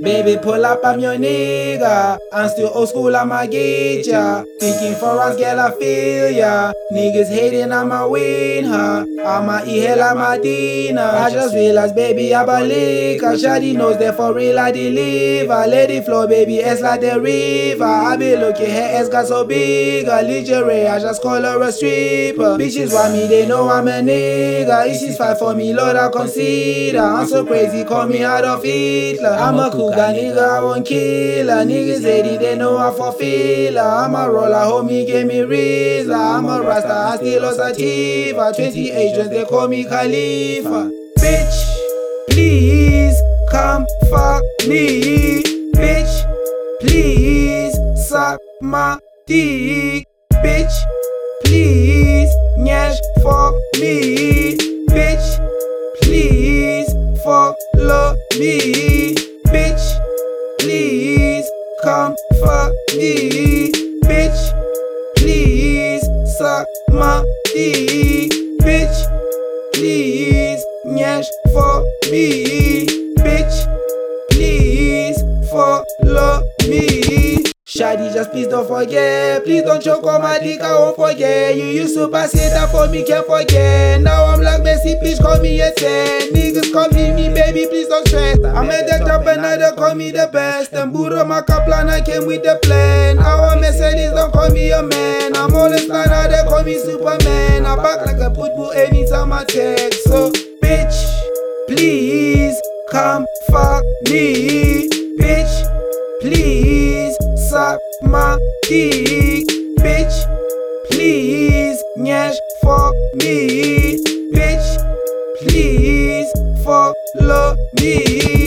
Baby, pull up, I'm your nigga. I'm still old school, I'ma get ya. Thinking for us, girl, I feel ya. Niggas hating, I'ma win her. I'ma eat hell, I'ma dinner. I just realized, baby, I'm a liquor. Shawty knows that for real, I deliver. Lady flow, baby, it's like the river. I be looking, her ass got so big. A lingerie, I just call her a stripper. Bitches want me, they know I'm a nigga. If she's fight for me, Lord, I consider. I'm so crazy, call me Adolf Hitler. I'm a cool guy, nigga, I won't kill her. Niggas hating, they know I fulfill her. I'm a roller, homie, give me Rizla. I'm a Rasta, I still a sativa. 20 agents, they call me Khalifa. Bitch, please come fuck me. Bitch, please suck my dick. Bitch, please nyash for me. Bitch, please follow me. Bitch, please come fuck me. Bitch, please suck my dick. Bitch, please nyash for me. Bitch, please follow me. Shawty, just please don't forget. Please don't choke on my dick, I won't forget. You used to pass it up for me, can't forget. Now I'm like Messi, please call me a 10. Niggas come hit me, baby, please don't stress. I'm at the top and now they call me the best. And Buddha, my kaplan, I came with the plan. Now I'm Mercedes, don't call me a man. I'm always fly, now they call me Superman. I back like a pit bull anytime I text. So, bitch, please come fuck me. Bitch, please suck my dick. Bitch, please nyash for me. Bitch, please follow me.